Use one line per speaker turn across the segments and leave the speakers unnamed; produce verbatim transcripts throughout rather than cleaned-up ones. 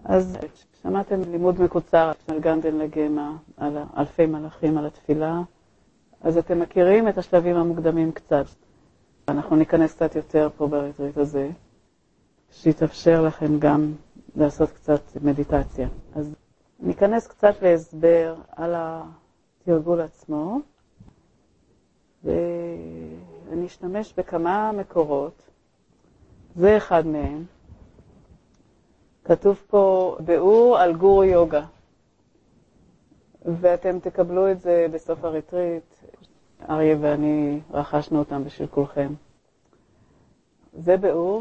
אז שמעתם לימוד מקוצר על גנדן לגמה, על אלפי מלאכים, על התפילה. אז אתם מכירים את השלבים המוקדמים קצת. אנחנו ניכנס קצת יותר פה בריטריט הזה, שיתאפשר לכם גם לעשות קצת מדיטציה. אז ניכנס קצת להסבר על התרגול עצמו, ואני אשתמש בכמה מקורות. זה אחד מהם. כתוב פה ביאור על גורו יוגה, ואתם תקבלו את זה בסוף הריטריט. אריה ואני רכשנו אותם בשביל כולכם. זה ביאור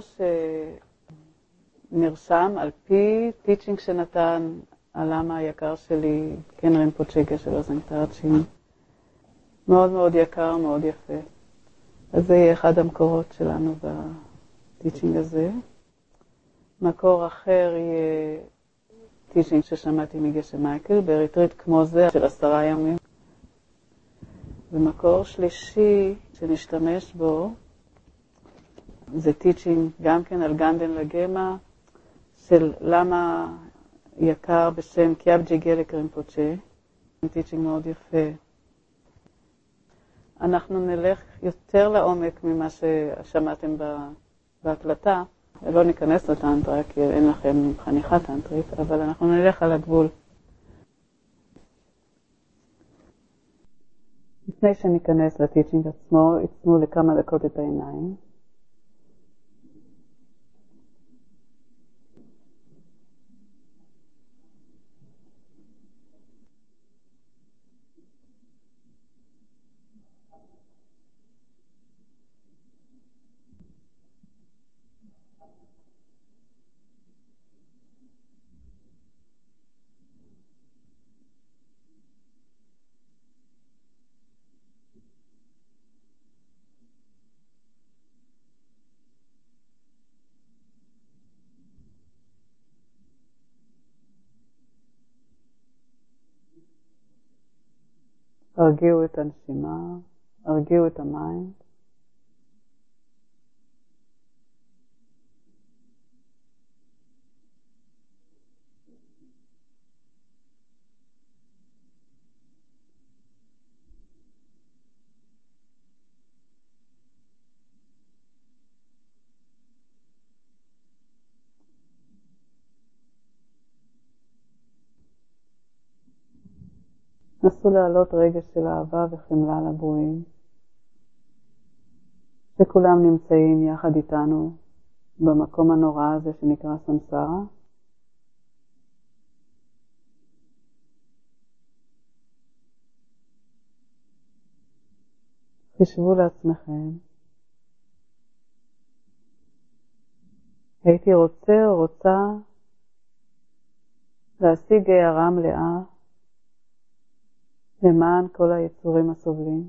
שנרשם על פי טיצ'ינג שנתן הלמה היקר שלי, כן רינפוצ'ה של אוזן תרצ'ין. מאוד מאוד יקר, מאוד יפה. אז זה יהיה אחד המקורות שלנו בטיצ'ינג הזה. מקור אחר יהיה טיצ'ינג ששמעתי מגשם מייקל, בריטריט כמו זה של עשרה ימים. ומקור שלישי שנשתמש בו, זה טיצ'ינג גם כן על גנדן לגמה, של למה יקר בשם קיאבג'י גלק רינפוצ'ה. טיצ'ינג מאוד יפה. אנחנו נלך יותר לעומק ממה ששמעתם בהקלטה. לא ניכנס לטנטרה, כי אין לכם חניכה טנטרית, אבל אנחנו נלך על הגבול. לפני שניכנס לטיצ'ינג עצמו, עצמו לכמה דקות את העיניים. הרגיעו את הנשימה, הרגיעו את המים. נסו להעלות רגש של אהבה וחמלה לברואים, שכולם נמצאים יחד איתנו במקום הנורא הזה שנקרא סמסרה. חשבו לעצמכם, הייתי רוצה או רוצה להשיג הערה מלאה למען כל היצורים הסובלים.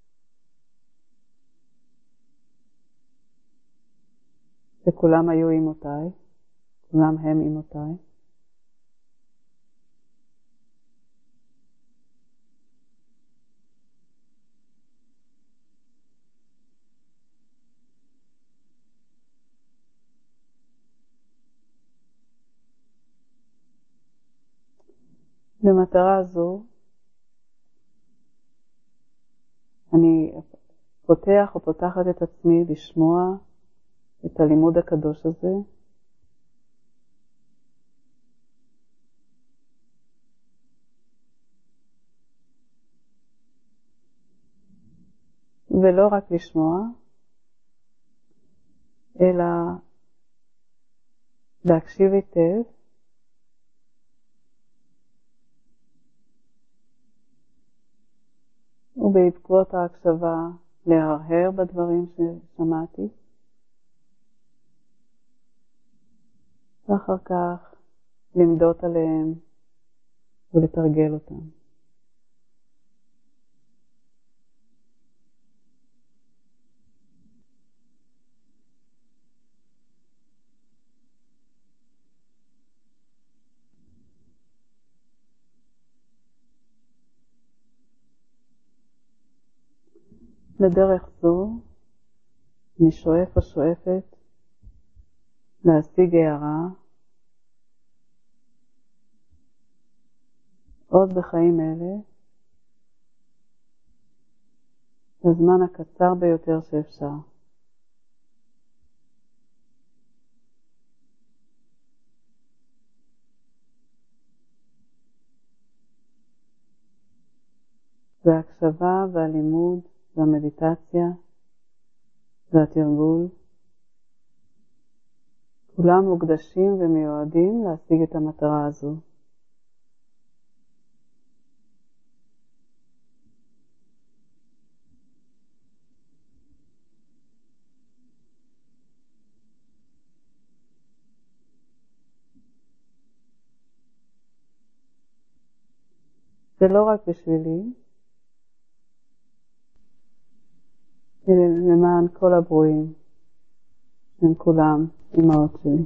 וכולם היו אמותיי, כולם הם אמותיי. במטרה זו, אני פותח או פותחת את עצמי לשמוע את הלימוד הקדוש הזה. ולא רק לשמוע, אלא להקשיב היטב, ובעקבות ההקשבה להרהר בדברים ששמעתי, ואחר כך למדות עליהם ולתרגל אותם. לדרך זו אני שואף או שואפת להשיג הערה עוד בחיים אלה, בזמן הקצר ביותר שאפשר. וההקשבה והלימוד והמדיטציה והתרגול, כולם מוקדשים ומיועדים להשיג את המטרה הזו. זה לא רק בשבילי, אלא למען כל הברואים, הם כולם אמהות שלי.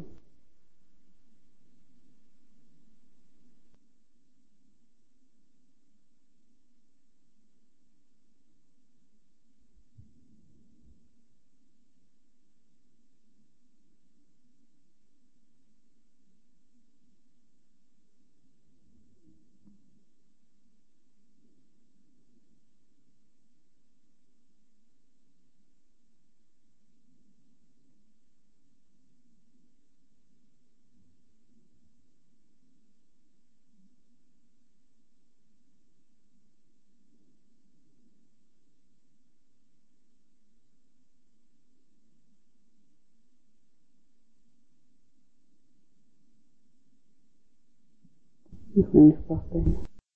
אנחנו נפתח בהם.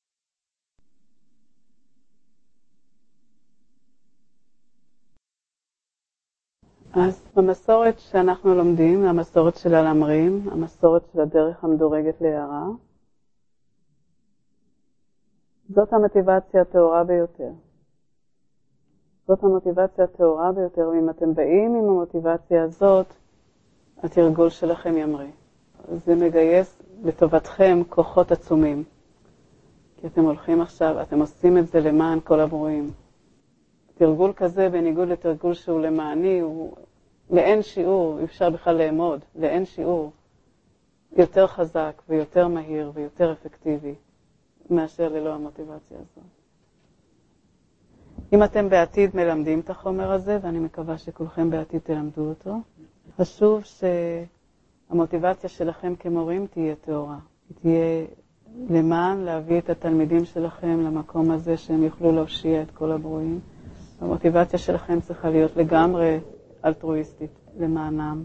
אז במסורת שאנחנו לומדים, המסורת של הלמרים, המסורת של הדרך המדורגת להערה, זאת המוטיבציה הטהורה ביותר. זאת המוטיבציה הטהורה ביותר, ואם אתם באים עם המוטיבציה הזאת, התרגול שלכם ימריא. זה מגייס לטובתכם כוחות עצומים. כי אתם הולכים עכשיו, אתם עושים את זה למען כל הברואים. תרגול כזה, בניגוד לתרגול שהוא למעני, הוא לאין שיעור, אפשר בכלל לאמוד, לאין שיעור, יותר חזק ויותר מהיר ויותר אפקטיבי, מאשר ללא המוטיבציה הזאת. אם אתם בעתיד מלמדים את החומר הזה, ואני מקווה שכולכם בעתיד תלמדו אותו, חשוב שהמוטיבציה שלכם כמורים תהיה טהורה. היא תהיה למען להביא את התלמידים שלכם למקום הזה שהם יוכלו להושיע את כל הברואים. המוטיבציה שלכם צריכה להיות לגמרי אלטרואיסטית למענם.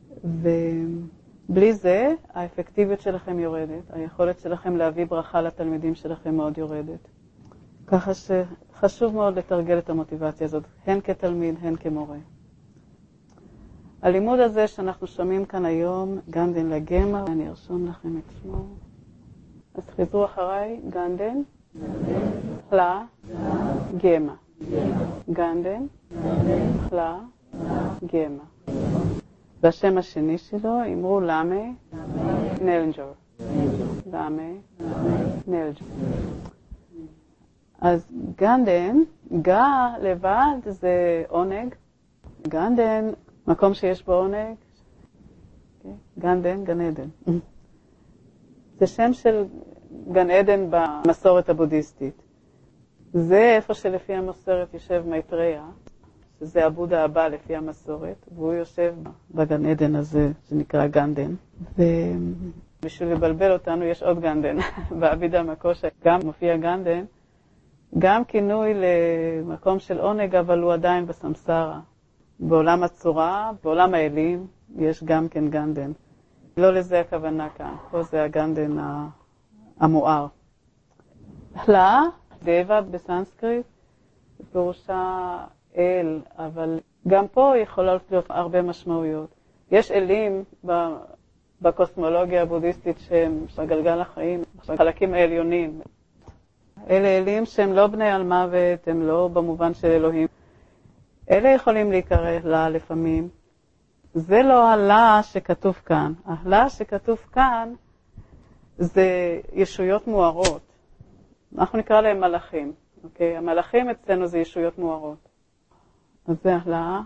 ובלי זה, האפקטיביות שלכם יורדת. היכולת שלכם להביא ברכה לתלמידים שלכם מאוד יורדת. ככה שחשוב מאוד לתרגל את המוטיבציה הזאת, הן כתלמיד, הן כמורה. הלימוד הזה שאנחנו שומעים כאן היום, גנדן לגמר, אני ארשום לכם את שמו. אז חזרו אחריי, גנדן, חלה, גמה. גנדן, חלה, גמה. והשם השני שלו, אמרו למה, נלג'ור. למה, נלג'ור. אז גנדן, גה לבד זה עונג. גנדן, מקום שיש בו עונג. גנדן, גן עדן. זה שם של גן עדן במסורת הבודהיסטית. זה איפה שלפי המסורת יושב מייטריה, שזה הבודה הבא לפי המסורת, והוא יושב בגן עדן הזה שנקרא גנדן. ובשביל לבלבל אותנו יש עוד גנדן. בעבידה מקושה גם מופיע גנדן, גם כינוי למקום של עונג, אבל הוא עדיין בסמסרה. בעולם הצורה, בעולם האלים, יש גם כן גנדן. לא לזה הכוונה כאן, פה זה הגנדן המואר. חלה, דבה בסנסקריט, פירושה אל, אבל גם פה יכולות להיות הרבה משמעויות. יש אלים בקוסמולוגיה הבודהיסטית שהם בגלגל החיים, חלקים העליונים. אלה אלים שהם לא בני על מוות, הם לא במובן של אלוהים. אלה יכולים להיקרא לה לפעמים. זה לא הלה שכתוב כאן. הלה שכתוב כאן זה ישויות מוארות. אנחנו נקרא להם מלאכים. אוקיי? המלאכים אצלנו זה ישויות מוארות. אז זה הלה.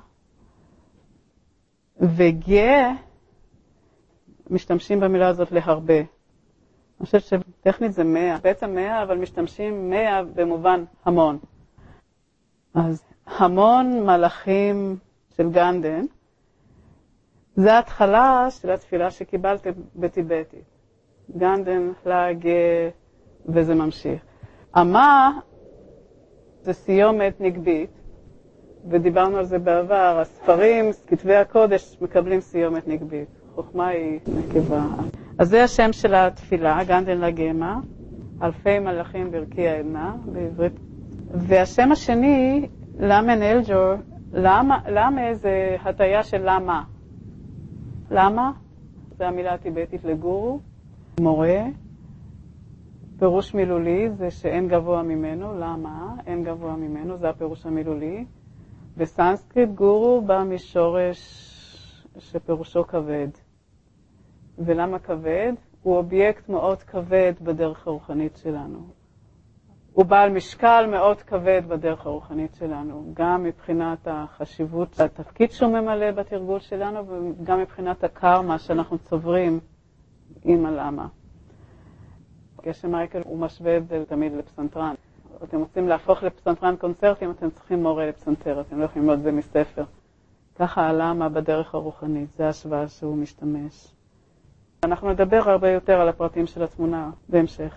וגה, משתמשים במילה הזאת להרבה. אני חושבת שטכנית זה מאה, בעצם מאה, אבל משתמשים מאה במובן המון. אז המון מלאכים של גנדן, זה ההתחלה של התפילה שקיבלתם בטיבטית. גנדן, להגה, וזה ממשיך. אמה זה סיומת נגבית, ודיברנו על זה בעבר, הספרים, כתבי הקודש מקבלים סיומת נגבית. חוכמה היא נקבה. אז זה השם של התפילה, גנדן לגמה, אלפי מלאכים ברכי העדנה בעברית. והשם השני, למן אלג'ור, למה, למה זה הטיה של למה? למה? זה המילה הטיבטית לגורו, מורה. פירוש מילולי זה שאין גבוה ממנו, למה? אין גבוה ממנו, זה הפירוש המילולי. בסנסקריט גורו בא משורש שפירושו כבד. ולמה כבד? הוא אובייקט מאוד כבד בדרך הרוחנית שלנו. הוא בעל משקל מאוד כבד בדרך הרוחנית שלנו, גם מבחינת החשיבות, התפקיד שהוא ממלא בתרגול שלנו, וגם מבחינת הקרמה שאנחנו צוברים עם הלמה. כשמייקל הוא משווה את זה תמיד לפסנתרן. אתם רוצים להפוך לפסנתרן קונצרטים, אתם צריכים מורה לפסנתר, אתם לא יכולים ללמוד את זה מספר. ככה הלמה בדרך הרוחנית, זה השוואה שהוא משתמש. אנחנו נדבר הרבה יותר על הפרטים של התמונה בהמשך.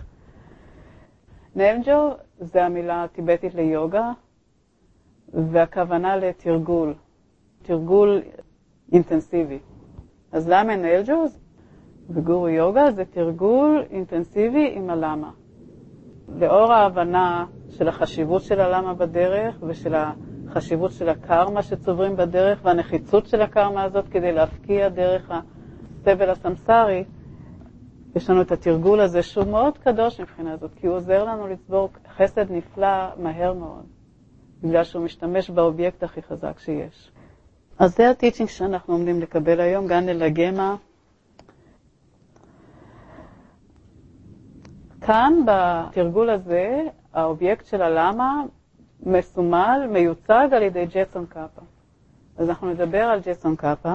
נלג'ו זה המילה הטיבטית ליוגה, והכוונה לתרגול, תרגול אינטנסיבי. אז למה נלג'ו וגורו יוגה זה תרגול אינטנסיבי עם הלמה. לאור ההבנה של החשיבות של הלמה בדרך ושל החשיבות של הקרמה שצוברים בדרך והנחיצות של הקרמה הזאת כדי להפקיע דרך הסבל הסמסרי, יש לנו את התרגול הזה שהוא מאוד קדוש מבחינה הזאת, כי הוא עוזר לנו לצבור חסד נפלא מהר מאוד, בגלל שהוא משתמש באובייקט הכי חזק שיש. אז זה הטיצ'ינג שאנחנו עומדים לקבל היום, גנדן לגמה. כאן בתרגול הזה, האובייקט של הלמה מסומל, מיוצג על ידי ג'טסון קאפה. אז אנחנו נדבר על ג'טסון קאפה.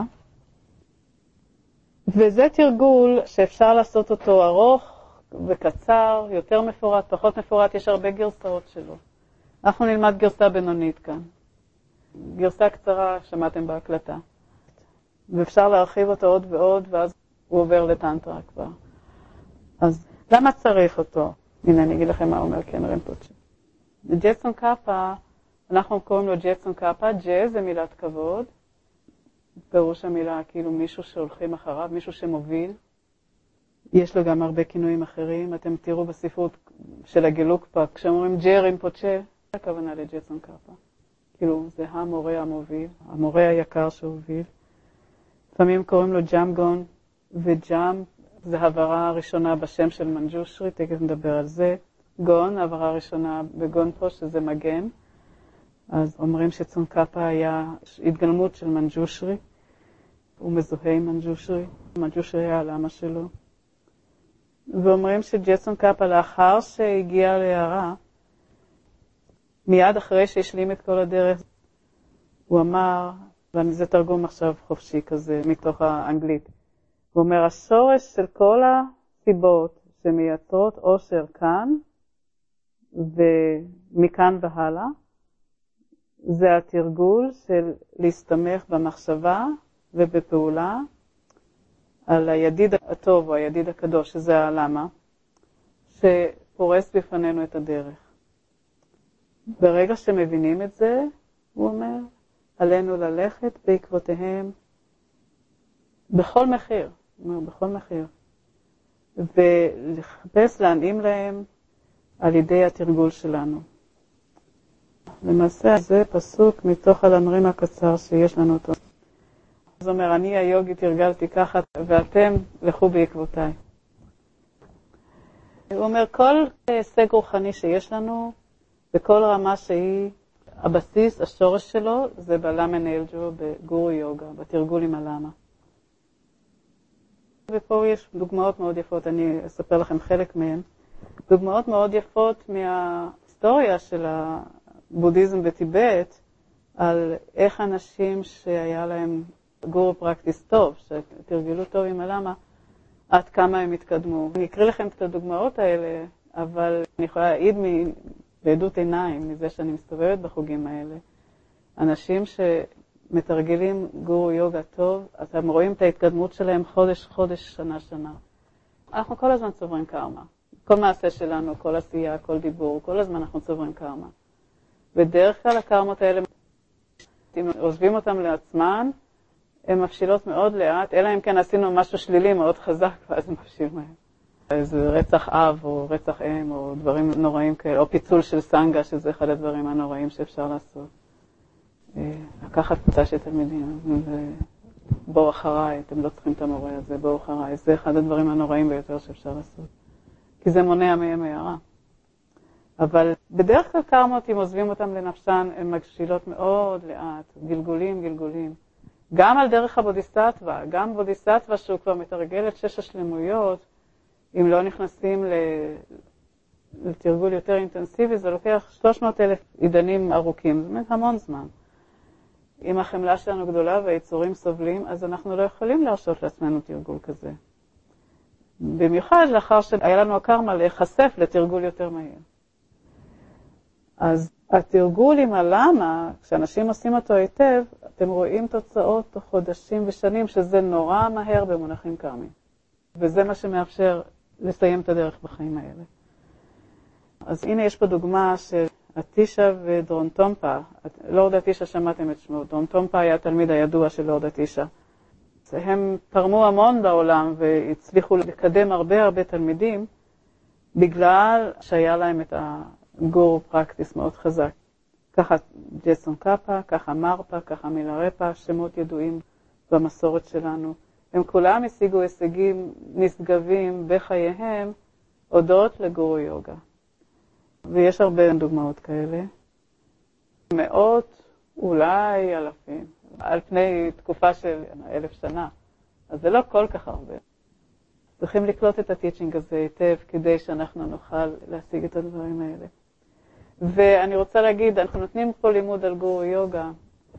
וזה תרגול שאפשר לעשות אותו ארוך וקצר, יותר מפורט, פחות מפורט, יש הרבה גרסאות שלו. אנחנו נלמד גרסה בינונית כאן. גרסה קצרה שמעתם בהקלטה. ואפשר להרחיב אותו עוד ועוד, ואז הוא עובר לטנטרה כבר. אז למה צריך אותו? הנה, אני אגיד לכם מה אומר קן רינפוצ'ה. ג'טסון קאפה, אנחנו קוראים לו ג'טסון קאפה, ג'ה זה מילת כבוד. פירוש המילה, כאילו מישהו שהולכים אחריו, מישהו שמוביל. יש לו גם הרבה כינויים אחרים. אתם תראו בספרות של הגלוקפה, כשאומרים ג'ה רינפוצ'ה, הכוונה לג'טסון קאפה. כאילו, זה המורה המוביל, המורה היקר שהוביל. לפעמים קוראים לו ג'אמגון, וג'אם זה העברה הראשונה בשם של מנג'ושרי, תכף נדבר על זה. גון, העברה הראשונה בגון פה, שזה מגן. אז אומרים שצון קאפה היה התגלמות של מנג'ושרי. הוא מזוהה עם מנג'ושרי. מנג'ושרי היה הלמה שלו. ואומרים שג'טסון קאפה לאחר שהגיע להערה, מיד אחרי שהשלים את כל הדרך, הוא אמר, וזה תרגום עכשיו חופשי כזה מתוך האנגלית, הוא אומר, השורש של כל הסיבות שמייצרות אושר כאן, ומכאן והלאה, זה התרגול של להסתמך במחשבה ובפעולה על הידיד הטוב או הידיד הקדוש, שזה הלמה, שפורס בפנינו את הדרך. ברגע שמבינים את זה, הוא אומר, עלינו ללכת בעקבותיהם בכל מחיר, הוא אומר, בכל מחיר, ולחפש להנעים להם על ידי התרגול שלנו. למעשה זה פסוק מתוך הלמרים הקצר שיש לנו אותו. זאת אומרת, אני היוגי תרגלתי ככה, ואתם לכו בעקבותיי. הוא אומר, כל הישג רוחני שיש לנו, בכל רמה שהיא, הבסיס, השורש שלו, זה בלמה נלג'ו, בגורו יוגה, בתרגול עם הלמה. ופה יש דוגמאות מאוד יפות, אני אספר לכם חלק מהן. דוגמאות מאוד יפות מההיסטוריה של הבודהיזם בטיבט, על איך אנשים שהיה להם גורו פרקטיס טוב, שתרגלו טוב עם הלמה, עד כמה הם התקדמו. אני אקריא לכם את הדוגמאות האלה, אבל אני יכולה להעיד בעדות עיניים מזה שאני מסתובבת בחוגים האלה. אנשים שמתרגלים גורו יוגה טוב, אתם רואים את ההתקדמות שלהם חודש, חודש, שנה, שנה. אנחנו כל הזמן צוברים קרמה. כל מעשה שלנו, כל עשייה, כל דיבור, כל הזמן אנחנו צוברים קרמה. בדרך כלל הקרמות האלה, אם עוזבים אותם לעצמן, הן מפשילות מאוד לאט, אלא אם כן עשינו משהו שלילי מאוד חזק, ואז הם מפשיל מהם. איזה רצח אב או רצח אם או דברים נוראים כאלה, או פיצול של סנגה, שזה אחד הדברים הנוראים שאפשר לעשות. לקחת קבוצה של תלמידים, ובואו אחריי, אתם לא צריכים את המורה הזה, בואו אחריי. זה אחד הדברים הנוראים ביותר שאפשר לעשות. כי זה מונע מהם הערה. אבל בדרך כלל קרמות, אם עוזבים אותם לנפשן, הן מגשילות מאוד לאט, גלגולים, גלגולים. גם על דרך הבודיסטטווה, גם בודיסטטווה שהוא כבר מתרגל את שש השלמויות, אם לא נכנסים לתרגול יותר אינטנסיבי, זה לוקח שלוש מאות אלף עידנים ארוכים, זאת אומרת המון זמן. אם החמלה שלנו גדולה והיצורים סובלים, אז אנחנו לא יכולים להרשות לעצמנו תרגול כזה. במיוחד לאחר שהיה לנו הקרמה להיחשף לתרגול יותר מהיר. אז התרגול עם הלמה, כשאנשים עושים אותו היטב, אתם רואים תוצאות תוך חודשים ושנים, שזה נורא מהר במונחים קרמיים. וזה מה שמאפשר לסיים את הדרך בחיים האלה. אז הנה יש פה דוגמה של אטישה ודרונטומפה. לורד אטישה, שמעתם את שמו. דרונטומפה היה התלמיד הידוע של לורד אטישה. הם תרמו המון בעולם והצליחו לקדם הרבה הרבה תלמידים, בגלל שהיה להם את הגורו פרקטיס מאוד חזק. ככה ג'סון קאפה, ככה מרפה, ככה מילרפה, שמות ידועים במסורת שלנו. הם כולם השיגו הישגים נשגבים בחייהם הודות לגורו יוגה. ויש הרבה דוגמאות כאלה. מאות, אולי אלפים, על פני תקופה של אלף שנה. אז זה לא כל כך הרבה. צריכים לקלוט את הטיצ'ינג הזה היטב כדי שאנחנו נוכל להשיג את הדברים האלה. ואני רוצה להגיד, אנחנו נותנים פה לימוד על גורו יוגה.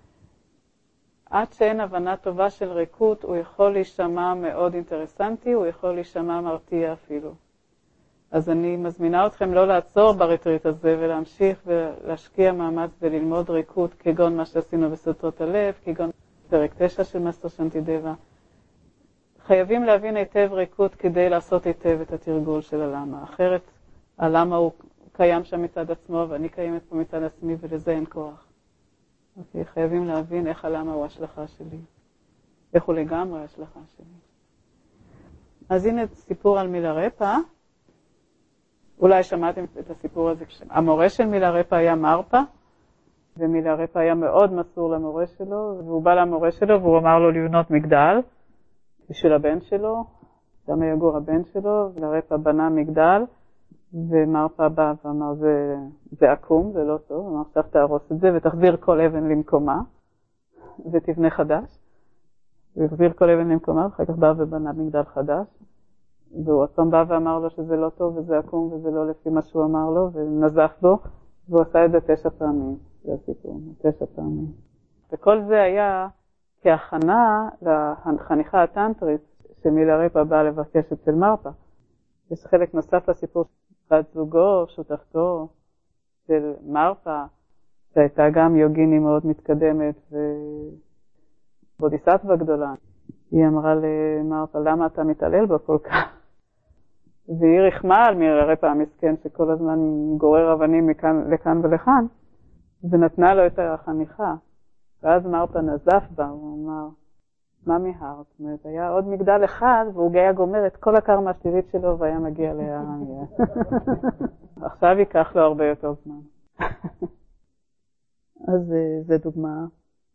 עד שאין הבנה טובה של ריקות, הוא יכול להישמע מאוד אינטרסנטי, הוא יכול להישמע מרתיע אפילו. אז אני מזמינה אתכם לא לעצור בריטריט הזה ולהמשיך ולהשקיע מאמץ וללמוד ריקות, כגון מה שעשינו בסוטרות הלב, כגון פרק תשע של מאסטר שנטידבה. חייבים להבין היטב ריקות כדי לעשות היטב את התרגול של הלמה. אחרת הלמה הוא קיים שם מצד עצמו ואני קיימת פה מצד עצמי ולזה אין כוח. אוקיי, חייבים להבין איך הלמה הוא השלכה שלי. איך הוא לגמרי השלכה שלי. אז הנה סיפור על מילרפה. אולי שמעתם את הסיפור הזה. המורה של מילרפה היה מרפה, ומילרפה היה מאוד מסור למורה שלו, והוא בא למורה שלו והוא אמר לו לבנות מגדל בשביל הבן שלו, גם יגור הבן שלו, מילרפה בנה מגדל, ומרפה בא ואמר, זה, זה עקום, זה לא טוב, אמר, עכשיו תהרוס את זה ותחזיר כל אבן למקומה, ותבנה חדש, והחזיר כל אבן למקומה, ואחר כך בא ובנה מגדל חדש, והוא עצום בא ואמר לו שזה לא טוב וזה עקום וזה לא לפי מה שהוא אמר לו, ונזף בו, והוא עשה את זה תשע פעמים, זה הסיפור, תשע פעמים. וכל זה היה כהכנה לחניכה הטנטרית, שמילרפה באה לבקש אצל מרפה. יש חלק נוסף לסיפור בת זוגו, שותפתו של מרפה, שהייתה גם יוגיני מאוד מתקדמת ובודיסטווה גדולה. היא אמרה למרפה, למה אתה מתעלל בו כל כך? והיא רחמה על מילרפה המסכן שכל הזמן גורר אבנים מכאן, לכאן ולכאן, ונתנה לו את החניכה. ואז מרפה נזף בה, הוא אמר, מה מיהרת? זאת אומרת, היה עוד מגדל אחד, והוא היה גומר את כל הקרמה השלילית שלו, והיה מגיע להרמיה. עכשיו ייקח לו הרבה יותר זמן. אז זה דוגמה.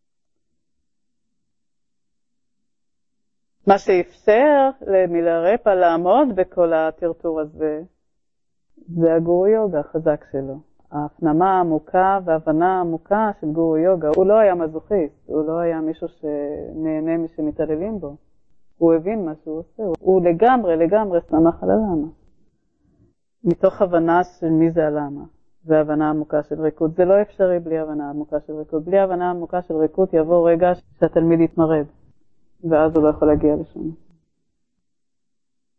מה שאפשר למילרפה לעמוד בכל הטרטור הזה, זה הגורו יוגה החזק שלו. ההפנמה העמוקה וההבנה העמוקה של גורו יוגה. הוא לא היה מזוכיסט, הוא לא היה מישהו שנהנה משמתעללים בו. הוא הבין מה שהוא עושה, הוא לגמרי, לגמרי שמח על הלמה. מתוך הבנה של מי זה הלמה, והבנה עמוקה של ריקות. זה לא אפשרי בלי הבנה עמוקה של ריקות. בלי הבנה עמוקה של ריקות יבוא רגע שהתלמיד יתמרד, ואז הוא לא יכול להגיע לשם.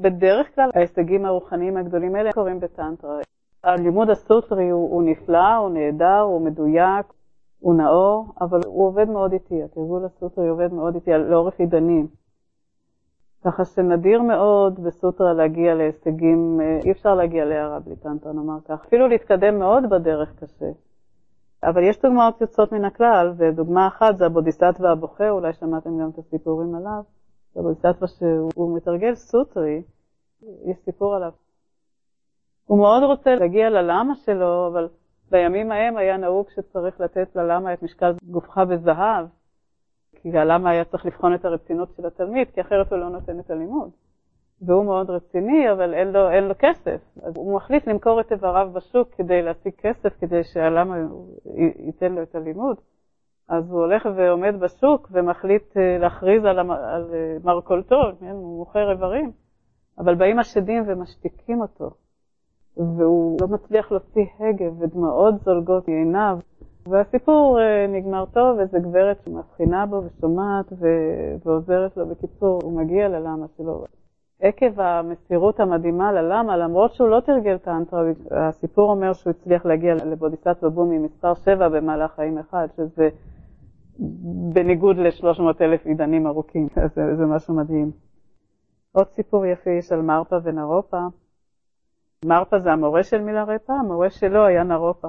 בדרך כלל ההישגים הרוחניים הגדולים האלה קורים בטנטרה. הלימוד הסוטרי הוא, הוא נפלא, הוא נהדר, הוא מדויק, הוא נאור, אבל הוא עובד מאוד איטי. התרגול הסוטרי עובד מאוד איטי לאורך עידנים. ככה שנדיר מאוד בסוטרה להגיע להישגים, אי אפשר להגיע להערה בלי טנטרה, נאמר כך. אפילו להתקדם מאוד בדרך קשה. אבל יש דוגמאות יוצאות מן הכלל, ודוגמה אחת זה הבודיסטווה הבוכה, אולי שמעתם גם את הסיפורים עליו. הבודיסטווה שהוא מתרגל סוטרי, יש סיפור עליו. הוא מאוד רוצה להגיע ללמה שלו, אבל בימים ההם היה נהוג שצריך לתת ללמה את משקל גופך בזהב, כי הלמה היה צריך לבחון את הרצינות של התלמיד, כי אחרת הוא לא נותן את הלימוד. והוא מאוד רציני, אבל אין לו, אין לו כסף. אז הוא מחליט למכור את איבריו בשוק כדי להשיג כסף, כדי שהלמה ייתן לו את הלימוד. אז הוא הולך ועומד בשוק ומחליט להכריז על, על מרכולתו, הוא מוכר איברים. אבל באים השדים ומשתיקים אותו. והוא לא מצליח להוציא הגה ודמעות זולגות מעיניו. והסיפור נגמר טוב, איזו גברת שמבחינה בו ושומעת ו- ועוזרת לו. בקיצור, הוא מגיע ללמה שלו. עקב המסירות המדהימה ללמה, למרות שהוא לא תרגל טנטרה, הסיפור אומר שהוא הצליח להגיע לבודיסטווה בומי מספר שבע במהלך חיים אחד, שזה בניגוד ל-שלוש מאות אלף עידנים ארוכים. זה, זה משהו מדהים. עוד סיפור יפה יש על מרפה ונרופה. מרפה זה המורה של מילרפה, המורה שלו היה נרופה.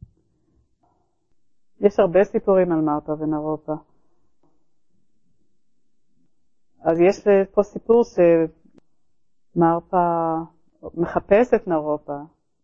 יש הרבה סיפורים על מרפה ונרופה. אז יש פה סיפור שמרפה מחפש את נרופה,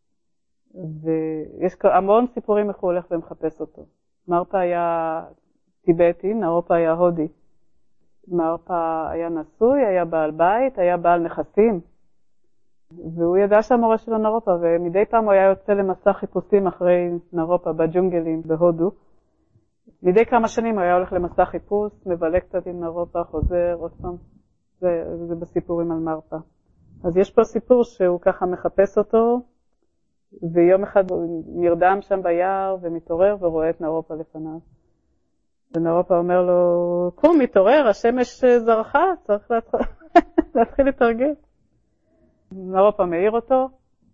ויש המון סיפורים איך הוא הולך ומחפש אותו. מרפה היה טיבטי, נרופה היה הודי. מרפה היה נשוי, היה בעל בית, היה בעל נכסים. והוא ידע שהמורה שלו נרופה, ומדי פעם הוא היה יוצא למסע חיפושים אחרי נרופה בג'ונגלים בהודו. מדי כמה שנים הוא היה הולך למסע חיפוש, מבלה קצת עם נרופה, חוזר, עוד פעם. זה, זה בסיפורים על מרפה. אז יש פה סיפור שהוא ככה מחפש אותו, ויום אחד הוא נרדם שם ביער ומתעורר ורואה את נרופה לפניו. ונרופה אומר לו, קום, מתעורר, השמש זרחה, צריך להתחיל, להתחיל לתרגל. נרופה מאיר אותו,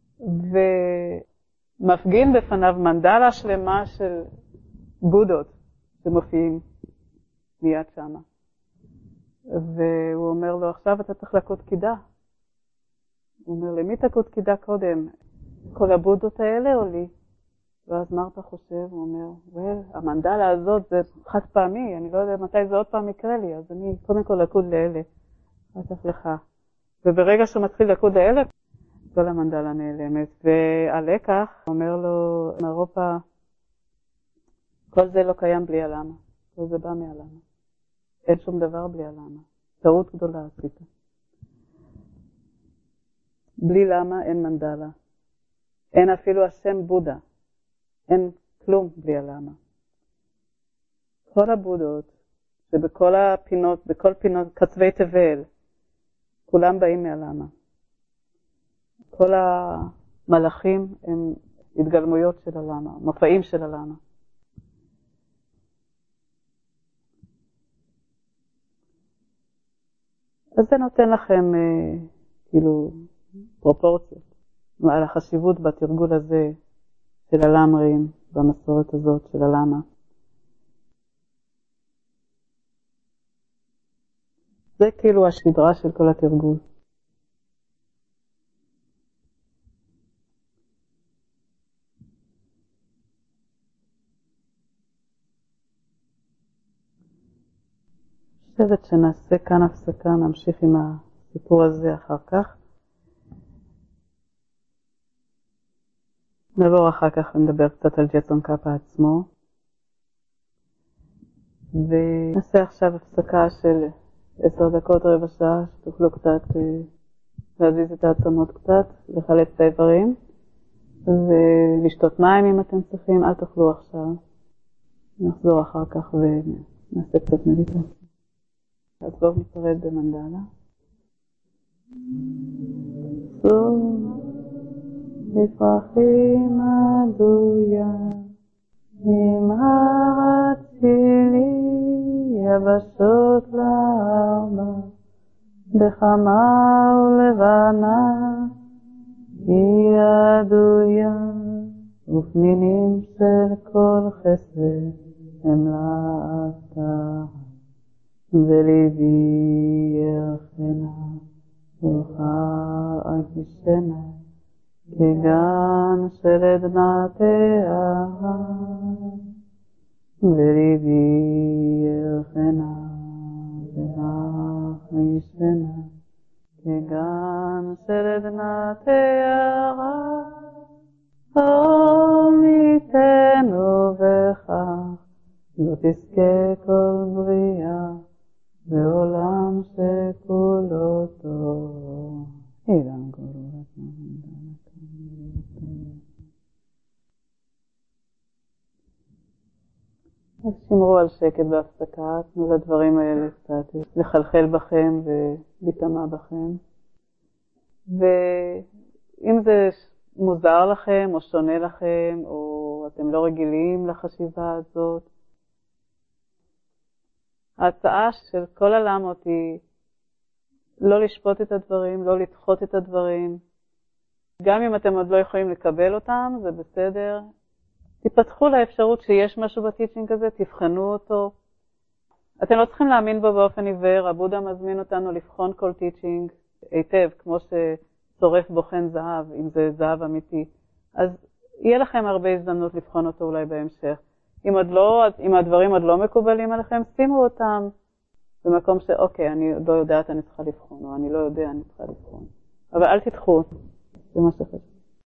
ומפגין בפניו מנדלה שלמה של בודות שמופיעים מיד שמה. והוא אומר לו, עכשיו אתה צריך לקוד קידה. הוא אומר, למי תקוד קידה קודם? כל הבודות האלה או לי? ואז מרפה חושב, הוא אומר, well, המנדלה הזאת זה חד פעמי, אני לא יודע מתי זה עוד פעם יקרה לי, אז אני קודם כל לקוד לאלה, רק לך. וברגע שהוא מתחיל לקוד לאלה, כל המנדלה נעלמת. והלקח אומר לו, נרופה, כל זה לא קיים בלי הלמה, כל זה בא מהלמה. אין שום דבר בלי הלמה. טעות גדולה עשית. בלי למה אין מנדלה. אין אפילו השם בודה. אין כלום בלי הלמה. כל הבודות, שבכל הפינות, בכל פינות, קצווי תבל, כולם באים מהלמה. כל המלאכים הם התגלמויות של הלמה, מופעים של הלמה. אז זה נותן לכם אה, כאילו פרופורציות על החשיבות בתרגול הזה של הלמרים, במסורת הזאת של הלמה. זה כאילו השדרה של כל התרגול. אני חושבת שנעשה כאן הפסקה, נמשיך עם הסיפור הזה אחר כך. נעבור אחר כך ונדבר קצת על ג'טסון קאפה עצמו. ונעשה עכשיו הפסקה של עשר דקות, רבע שעה, שתוכלו קצת להזיז את העצמות קצת, לחלץ את האיברים, ולשתות מים אם אתם צריכים, אל תאכלו עכשיו. נחזור אחר כך ונעשה קצת מדיטציה. אז בואו נפרד במנדלה. סום לפרחים עדויה, נמהרתי לי יבשות לארבע, בחמה ולבנה, היא עדויה, ופנינים של כל חסד הם לעתה, וליבי ירחנה, ולך אגישנה, כגן של עדנת אהבה, וליבי ירחנה, ולך אגישנה, כגן של עדנת אהבה, אור ניתנו בכך, לא תזכה כל בריאה, בעולם שכולו טוב. אילן גורת נהנדנה. אז שמרו על שקט בהפסקה, תנו לדברים האלה קצת לחלחל בכם ולהתאמה בכם. ואם זה מוזר לכם או שונה לכם, או אתם לא רגילים לחשיבה הזאת, ההצעה של כל הלמות היא לא לשפוט את הדברים, לא לדחות את הדברים. גם אם אתם עוד לא יכולים לקבל אותם, זה בסדר. תפתחו לאפשרות שיש משהו בטיצ'ינג הזה, תבחנו אותו. אתם לא צריכים להאמין בו באופן עיוור, הבודה מזמין אותנו לבחון כל טיצ'ינג היטב, כמו שצורף בוחן זהב, אם זה זהב אמיתי. אז יהיה לכם הרבה הזדמנות לבחון אותו אולי בהמשך. אם, עוד לא, אם הדברים עוד לא מקובלים עליכם, שימו אותם במקום שאוקיי, אני לא יודעת, אני צריכה לבחון, או אני לא יודע, אני צריכה לבחון. אבל אל תדחו, זה מה שחשוב.